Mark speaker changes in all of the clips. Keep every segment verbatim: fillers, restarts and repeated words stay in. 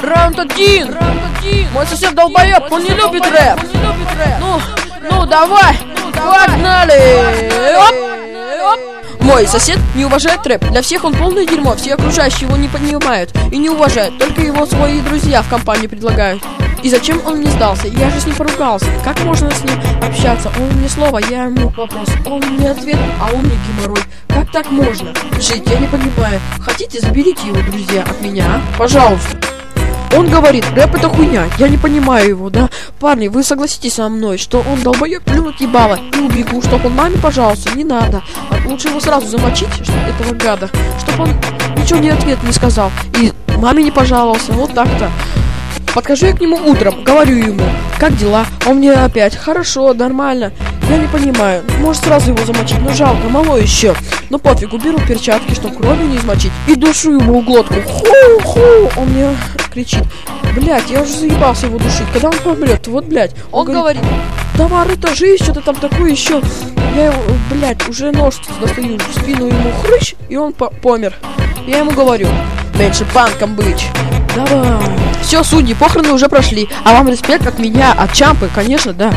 Speaker 1: Раунд один. Раунд один. Мой сосед долбоеб, он не любит рэп. Ну, ну давай, погнали. Оп. Мой сосед не уважает рэп. Для всех он полное дерьмо. Все окружающие его не понимают и не уважают. Только его свои друзья в компании предлагают. И зачем он мне сдался? Я же с ним поругался. Как можно с ним общаться? Он мне слово, я ему вопрос. Он мне ответ, а он мне геморрой. Как так можно жить? Я не понимаю. Хотите, заберите его, друзья, от меня, а? Пожалуйста. Он говорит, рэп это хуйня, я не понимаю его, да? Парни, вы согласитесь со мной, что он долбоёб, плюнуть ебало, и убегу, чтоб он маме, пожалуйста, не надо. А лучше его сразу замочить, что этого гада, чтоб он ничего не ответ не сказал, и маме не пожаловался, вот так-то. Подхожу я к нему утром, говорю ему, как дела? Он мне опять, хорошо, нормально. Я не понимаю, может сразу его замочить, но жалко, мало еще. Но пофигу, беру перчатки, чтоб кровью не измочить, и душу ему в глотку. Ху-ху, он мне кричит, блять, я уже заебался его душить, когда он помрет, вот блять. Он, он говорит, давай, это жизнь, что-то там такое еще. Я его, блять, уже нож достаю в спину ему, хрыщ, и он по помер. Я ему говорю, меньше панком быть. Давай. Все, судьи, похороны уже прошли. А вам респект от меня, от Чампы, конечно, да.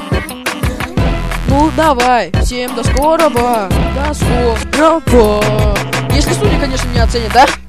Speaker 1: Ну, давай. Всем до скорого. До скорого. Если судьи, конечно, меня оценят, да?